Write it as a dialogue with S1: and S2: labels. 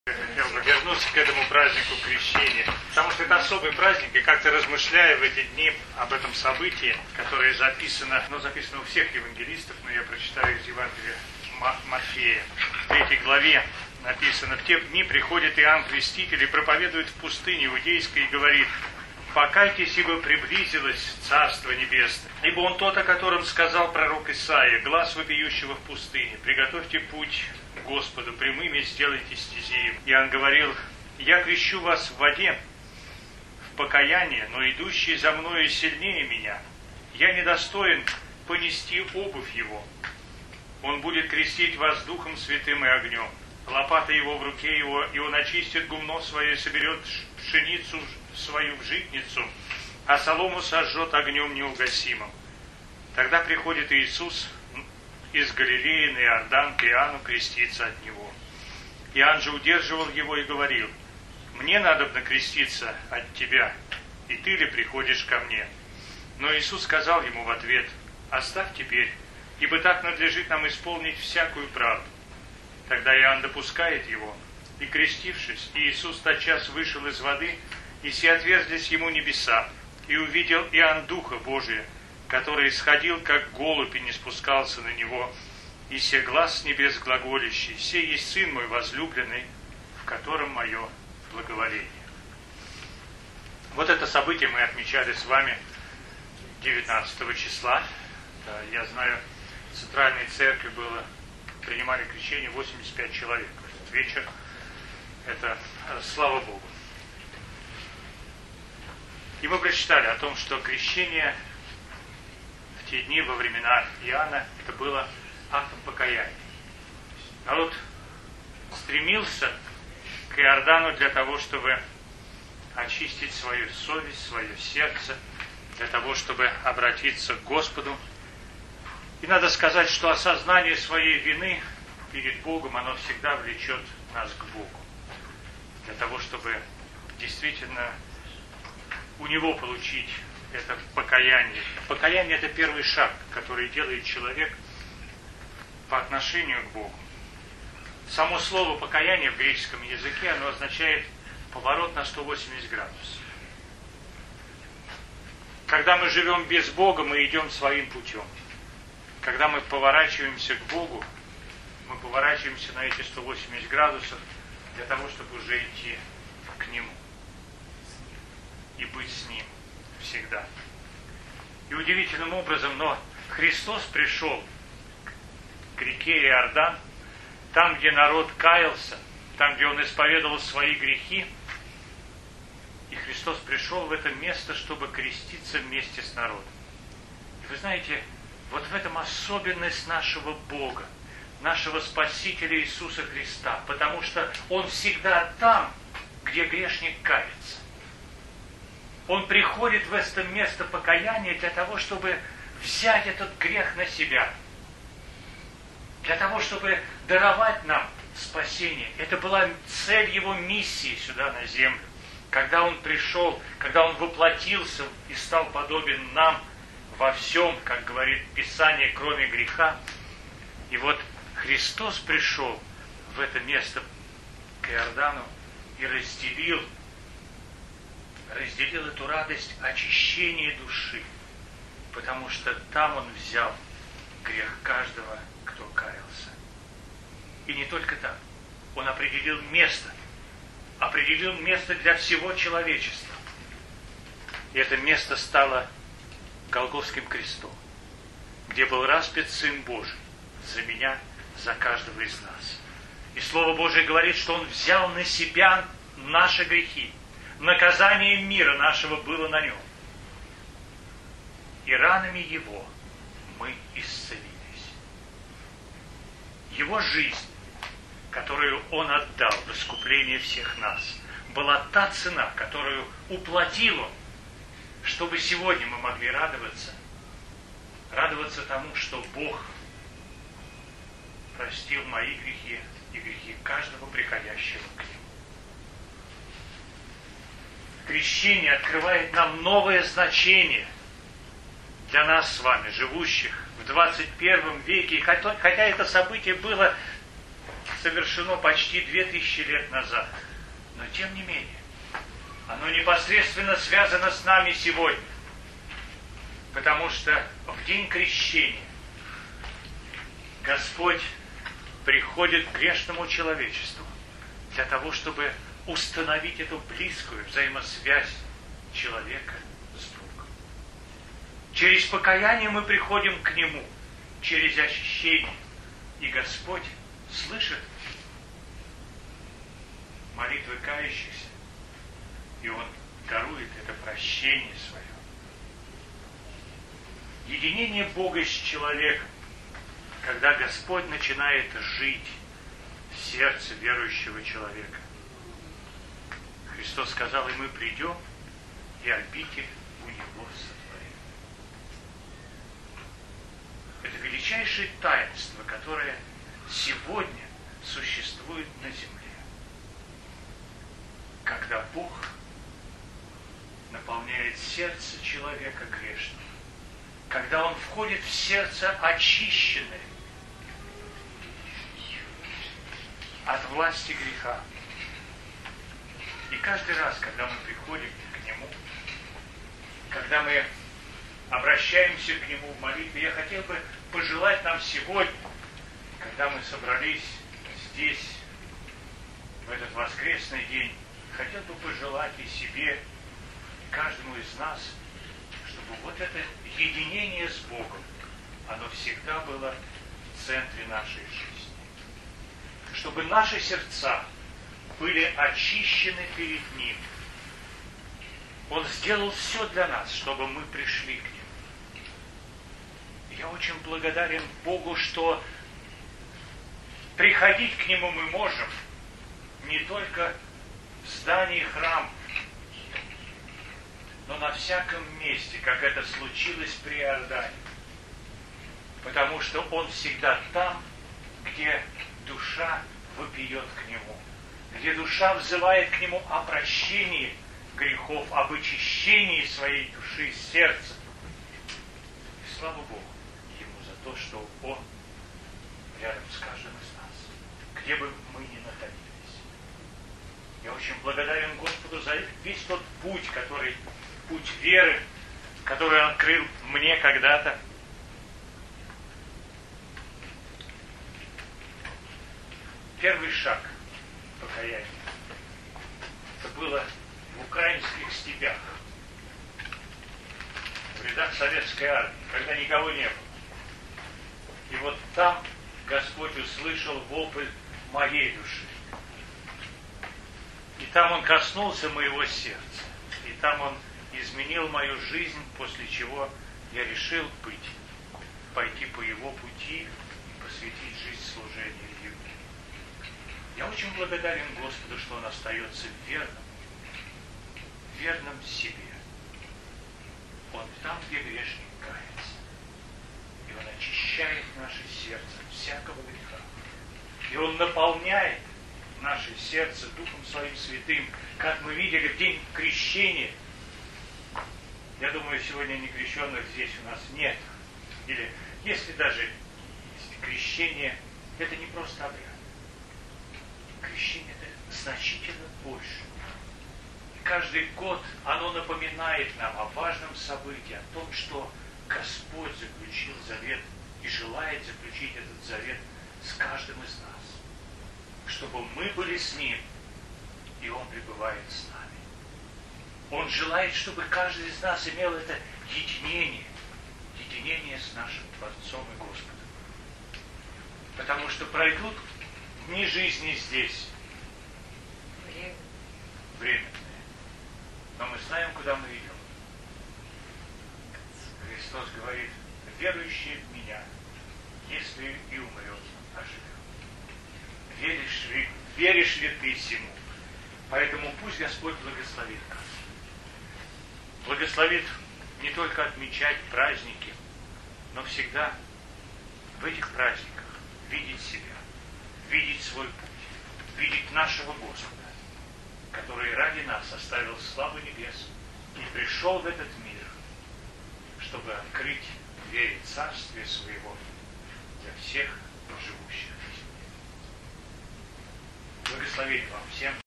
S1: Я хотел бы вернуться к этому празднику Крещения, потому что это особый праздник, и как-то размышляя в эти дни об этом событии, которое записано у всех евангелистов, но я прочитаю из Евангелия Матфея. В 3 главе написано: «В те дни приходит Иоанн Креститель и проповедует в пустыне иудейской и говорит: покайтесь, ибо приблизилось Царство Небесное. Ибо он тот, о котором сказал пророк Исаия: глас вопиющего в пустыне, приготовьте путь Господу, прямыми сделайте стези им». Иоанн говорил: я крещу вас в воде, в покаяние, но идущий за мною сильнее меня. Я недостоин понести обувь его. Он будет крестить вас Духом Святым и огнем. Лопата его в руке его, и он очистит гумно свое, и соберет пшеницу свою в житницу, а солому сожжет огнем неугасимым. Тогда приходит Иисус из Галилеи на Иордан к Иоанну креститься от него. Иоанн же удерживал его и говорил: мне надобно креститься от тебя, и ты ли приходишь ко мне? Но Иисус сказал ему в ответ: оставь теперь, ибо так надлежит нам исполнить всякую правду. Тогда Иоанн допускает его, и, крестившись, Иисус тотчас вышел из воды, и се отверзлись ему небеса, и увидел Иоанн Духа Божия, который исходил, как голубь, и не спускался на него, и се глас с небес глаголящий: сей есть Сын мой возлюбленный, в котором мое благоволение. Вот это событие мы отмечали с вами 19 числа. Я знаю, в Центральной Церкви принимали крещение 85 человек в этот вечер. Это слава Богу. И мы прочитали о том, что крещение в те дни, во времена Иоанна, это было актом покаяния. Народ стремился к Иордану для того, чтобы очистить свою совесть, свое сердце, для того, чтобы обратиться к Господу. И надо сказать, что осознание своей вины перед Богом, оно всегда влечет нас к Богу. Для того, чтобы действительно у Него получить это покаяние. Покаяние – это первый шаг, который делает человек по отношению к Богу. Само слово покаяние в греческом языке, оно означает поворот на 180 градусов. Когда мы живем без Бога, мы идем своим путем. Когда мы поворачиваемся к Богу, мы поворачиваемся на эти 180 градусов для того, чтобы уже идти к Нему и быть с Ним всегда. И удивительным образом, но Христос пришел к реке Иордан, там, где народ каялся, там, где он исповедовал свои грехи, и Христос пришел в это место, чтобы креститься вместе с народом. И вы знаете, вот в этом особенность нашего Бога, нашего Спасителя Иисуса Христа, потому что Он всегда там, где грешник кается. Он приходит в это место покаяния для того, чтобы взять этот грех на себя, для того, чтобы даровать нам спасение. Это была цель Его миссии сюда на землю. Когда Он пришел, когда Он воплотился и стал подобен нам во всем, как говорит Писание, кроме греха. И вот Христос пришел в это место к Иордану и разделил эту радость очищения души, потому что там Он взял грех каждого, кто каялся. И не только так. Он определил место для всего человечества. И это место стало Голгофским крестом, где был распят Сын Божий за меня, за каждого из нас. И Слово Божие говорит, что Он взял на себя наши грехи. Наказание мира нашего было на Нем. И ранами Его мы исцелились. Его жизнь, которую Он отдал в искупление всех нас, была та цена, которую уплатил Он, чтобы сегодня мы могли радоваться тому, что Бог простил мои грехи и грехи каждого приходящего к Нему. Крещение открывает нам новое значение для нас с вами, живущих в 21 веке. И хотя это событие было совершено почти 2000 лет назад. Но тем не менее, оно непосредственно связано с нами сегодня. Потому что в день крещения Господь приходит к грешному человечеству для того, чтобы установить эту близкую взаимосвязь человека с Богом. Через покаяние мы приходим к Нему, через очищение. И Господь слышит молитвы кающихся, и Он дарует это прощение свое. Единение Бога с человеком, когда Господь начинает жить в сердце верующего человека. Христос сказал, и мы придем, и обитель у Него сотворим. Это величайшее таинство, которое сегодня существует на земле. Когда Бог наполняет сердце человека грешным, когда он входит в сердце очищенное от власти греха. И каждый раз, когда мы приходим к Нему, когда мы обращаемся к Нему в молитве, я хотел бы пожелать нам сегодня, когда мы собрались здесь, в этот воскресный день, хотел бы пожелать и себе, и каждому из нас, чтобы вот это единение с Богом, оно всегда было в центре нашей жизни. Чтобы наши сердца были очищены перед Ним. Он сделал все для нас, чтобы мы пришли к Нему. Я очень благодарен Богу, что приходить к Нему мы можем не только в здании храма, но на всяком месте, как это случилось при Иордане. Потому что Он всегда там, где душа вопиет к Нему, где душа взывает к Нему о прощении грехов, об очищении своей души и сердца. И слава Богу Ему за то, что Он рядом с каждым из нас, где бы мы ни находились. Я очень благодарен Господу за весь тот путь веры, который Он открыл мне когда-то. Первый шаг покаяния. Это было в украинских степях, в рядах советской армии, когда никого не было. И вот там Господь услышал вопль моей души. И там Он коснулся моего сердца. И там Он изменил мою жизнь, после чего я решил пойти по Его пути и посвятить жизнь служению Ему. Я очень благодарен Господу, что Он остается верным себе. Он там, где грешник кается. И Он очищает наше сердце от всякого греха. И Он наполняет наше сердце Духом Своим Святым, как мы видели в день крещения. Я думаю, сегодня некрещенных здесь у нас нет. Или если даже крещение, это не просто обряд. Крещение это значительно больше. И каждый год оно напоминает нам о важном событии, о том, что Господь заключил завет и желает заключить этот завет с каждым из нас. Чтобы мы были с Ним, и Он пребывает с нами. Он желает, чтобы каждый из нас имел это единение с нашим Творцом и Господом. Потому что пройдут дни жизни здесь, временные, но мы знаем, куда мы идем. Христос говорит, верующий в Меня, если и умрет, оживет. Веришь ли ты сему? Поэтому пусть Господь благословит нас. Благословит не только отмечать праздники, но всегда в этих праздниках видеть себя, видеть свой путь, видеть нашего Господа, который ради нас оставил славу небес и пришел в этот мир, чтобы открыть двери Царствия Своего для всех живущих. Благословения вам всем.